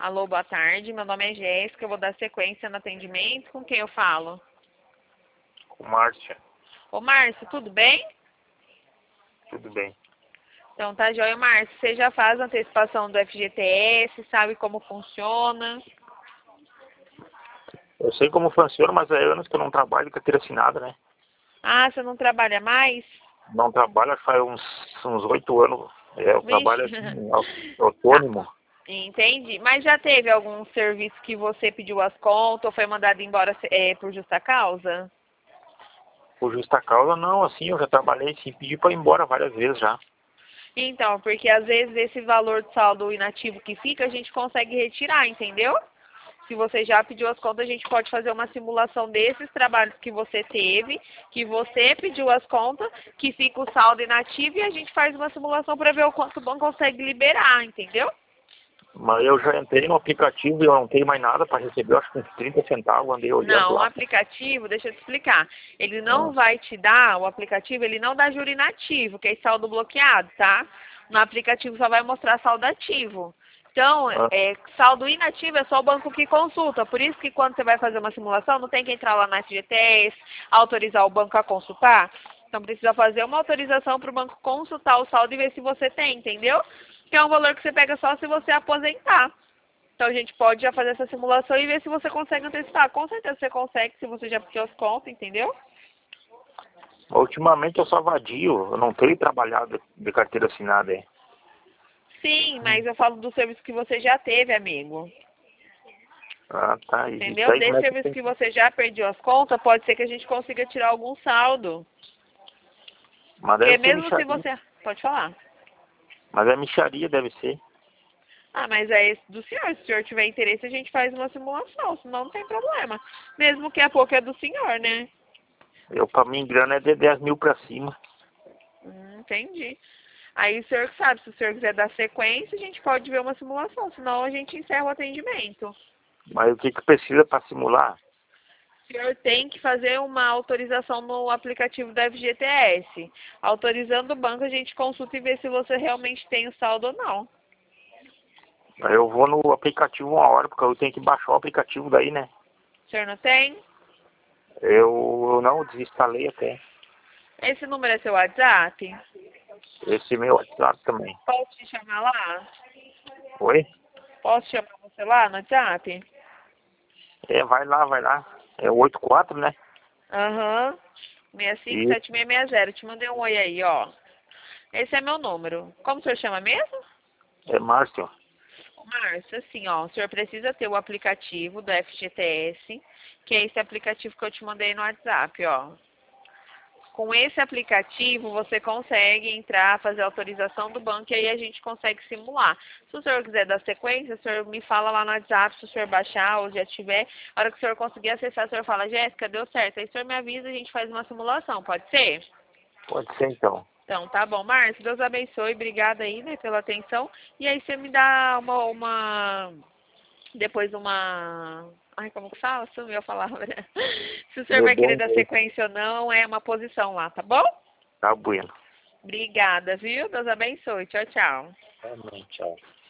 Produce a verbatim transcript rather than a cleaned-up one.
Alô, boa tarde. Meu nome é Jéssica. Eu vou dar sequência no atendimento. Com quem eu falo? Com Márcia. Ô, Márcio, tudo bem? Tudo bem. Então, tá joia, Márcio. Você já faz a antecipação do F G T S? Sabe como funciona? Eu sei como funciona, mas há anos que eu não trabalho com carteira assinada, né? Ah, você não trabalha mais? Não trabalho faz uns uns oito anos. É, eu trabalho Vixe. assim, au- Tá. autônomo. Entendi. Mas já teve algum serviço que você pediu as contas ou foi mandado embora é, por justa causa? Por justa causa, não. Assim, eu já trabalhei sem pedir para ir embora várias vezes já. Então, porque às vezes esse valor de saldo inativo que fica, a gente consegue retirar, entendeu? Se você já pediu as contas, a gente pode fazer uma simulação desses trabalhos que você teve, que você pediu as contas, que fica o saldo inativo e a gente faz uma simulação para ver o quanto o banco consegue liberar, entendeu? Mas eu já entrei no aplicativo e eu não tenho mais nada para receber. Eu acho que uns trinta centavos, andei olhando Não, o lá. aplicativo, deixa eu te explicar. Ele não Ah, vai te dar, o aplicativo, ele não dá juro inativo, que é saldo bloqueado, tá? No aplicativo só vai mostrar saldo ativo. Então, ah, é, saldo inativo é só o banco que consulta. Por isso que quando você vai fazer uma simulação, não tem que entrar lá na F G T S, autorizar o banco a consultar. Então, precisa fazer uma autorização para o banco consultar o saldo e ver se você tem, entendeu? Que é um valor que você pega só se você aposentar. Então a gente pode já fazer essa simulação e ver se você consegue antecipar. Com certeza você consegue, se você já pediu as contas, entendeu? ultimamente eu só vadio. Eu não tenho trabalhado de carteira assinada. É. Sim, mas eu falo do serviço que você já teve, amigo. Ah, tá. E isso Entendeu? aí como Desse é que serviço tem? que você já perdeu as contas, pode ser que a gente consiga tirar algum saldo. Mas Porque deve ser mesmo se mixaria. você... Pode falar. Mas é mixaria, deve ser. Ah, mas é esse do senhor. Se o senhor tiver interesse, a gente faz uma simulação. Senão não tem problema. Mesmo que a pouco é do senhor, né? Eu, pra mim, grana é de dez mil pra cima. Hum, entendi. Aí o senhor que sabe, se o senhor quiser dar sequência, a gente pode ver uma simulação, senão a gente encerra o atendimento. Mas o que que precisa para simular? O senhor tem que fazer uma autorização no aplicativo da F G T S. Autorizando o banco, a gente consulta e vê se você realmente tem o saldo ou não. Eu vou no aplicativo uma hora, porque eu tenho que baixar o aplicativo daí, né? O senhor não tem? Eu, eu não desinstalei até. Esse número é seu WhatsApp? Esse meu WhatsApp também. Posso te chamar lá? Oi? Posso chamar você lá no WhatsApp? É, vai lá, vai lá. É o oito quatro, né? Aham. seis cinco E sete seis seis zero. Te mandei um oi aí, ó. Esse é meu número. Como o senhor chama mesmo? é Márcio. Márcio, assim, ó, o senhor precisa ter o aplicativo do F G T S, que é esse aplicativo que eu te mandei no WhatsApp, ó. Com esse aplicativo, você consegue entrar, fazer a autorização do banco e aí a gente consegue simular. Se o senhor quiser dar sequência, o senhor me fala lá no WhatsApp, se o senhor baixar ou já tiver. A hora que o senhor conseguir acessar, o senhor fala, Jéssica, deu certo. Aí o senhor me avisa e a gente faz uma simulação, pode ser? Pode ser então. Então, tá bom. Márcio, Deus abençoe. Obrigada aí, né, pela atenção. E aí você me dá uma, uma depois uma... Ai, como que fala? Sumiu a palavra. Se o senhor Me vai dê querer um dar jeito. sequência ou não, é uma posição lá, tá bom? Tá bueno. Obrigada, viu? Deus abençoe. Tchau, tchau. Amém, tchau.